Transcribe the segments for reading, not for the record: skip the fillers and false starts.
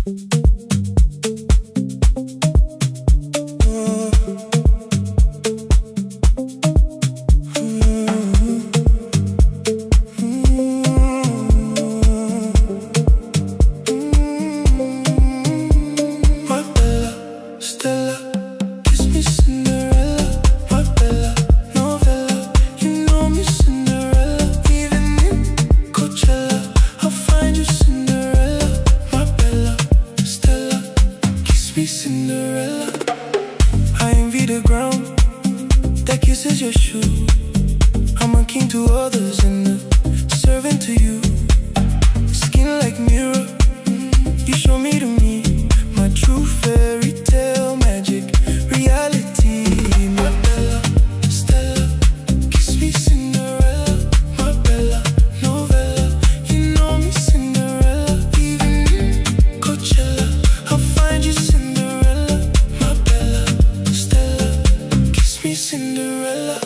Cinderella, I envy the ground that kisses your shoe. I'm a king to others and a servant to you. Skin like mirror, you show me to me my true fairy tale magic reality. My Bella, Stella, kiss me Cinderella. My Bella, novella, you know me Cinderella. Even in Coachella, I'll find you Cinderella. My Bella, Stella, kiss me Cinderella.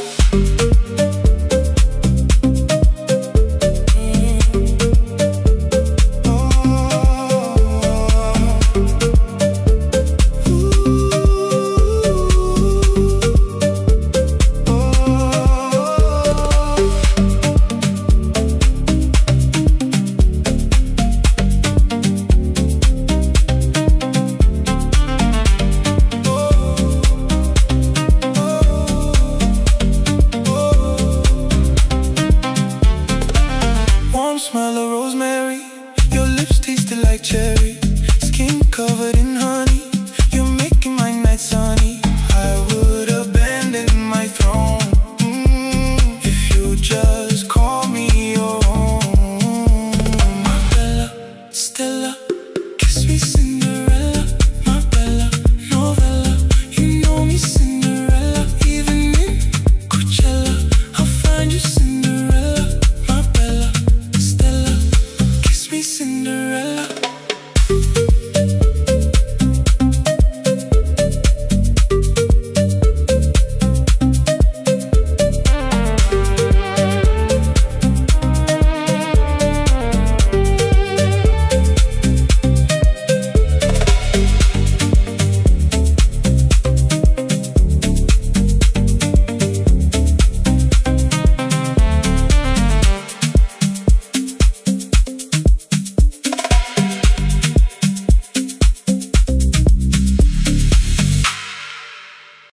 Smell of rosemary, your lips tasted like cherry, skin covered in honey, you're making my night sunny. I would abandon my throne if you just call me your own. My Bella, Stella, kiss me